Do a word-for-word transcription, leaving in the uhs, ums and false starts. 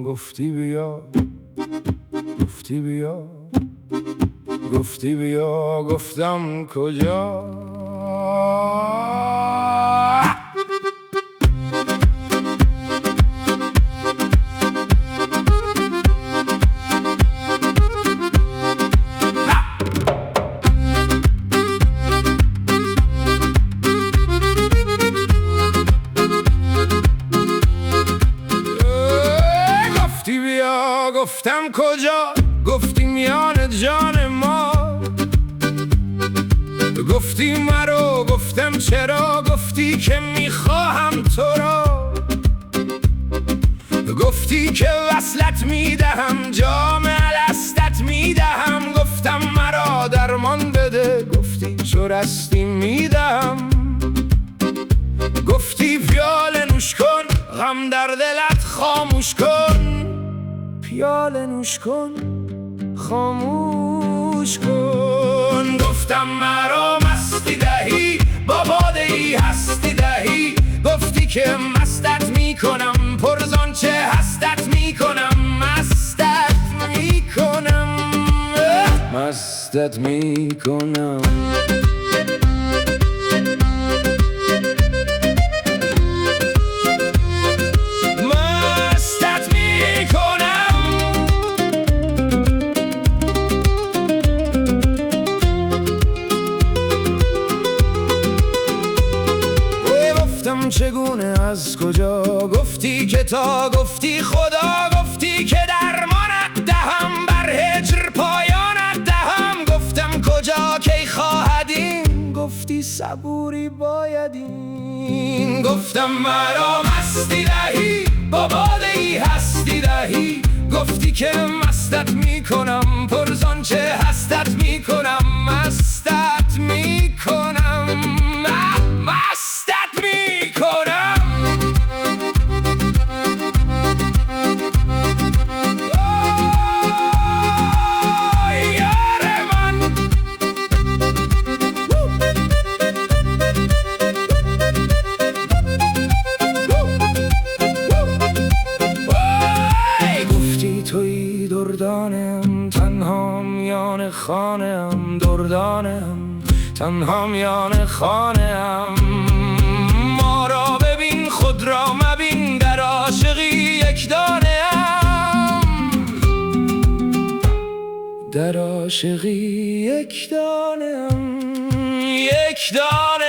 گفتی بیا، گفتی بیا، گفتی بیا، گفتم کجا. گفتی بیا، گفتم کجا، گفتی میان جان ما. گفتی مرو، گفتم چرا، گفتی که میخواهم تو را. گفتی که وصلت میدهم، جام الستت میدهم. گفتم مرا درمان بده، گفتی چو رستی میدهم. گفتی پیاله نوش کن، غم در دلت خاموش کن. پیاله نوش کن، خاموش کن. گفتم مرا مستی دهی، با باده ای هستی دهی. گفتی که مستت میکنم، پر زانچه هستت میکنم. مستت میکنم، مستت میکنم. چگونه از کجا، گفتی که تا، گفتی خدا. گفتی که درمانت دهم، بر هجر پایانت دهم. گفتم کجا کی خواهدین، گفتی صبوری بایدین. گفتم مرا مستی دهی، با باده ای هستی دهی. گفتی که مستت میکنم، پر زانچه هستت میکنم. مستت میکنم، مستت میکنم. یار من گفتی توی دردانم، تنها میان خانم. دردانم تنها میان خانم. ما را ببین، خود را مبین، در عاشقی یک دانه ام. در عاشقی یک دانه ام، یک دانه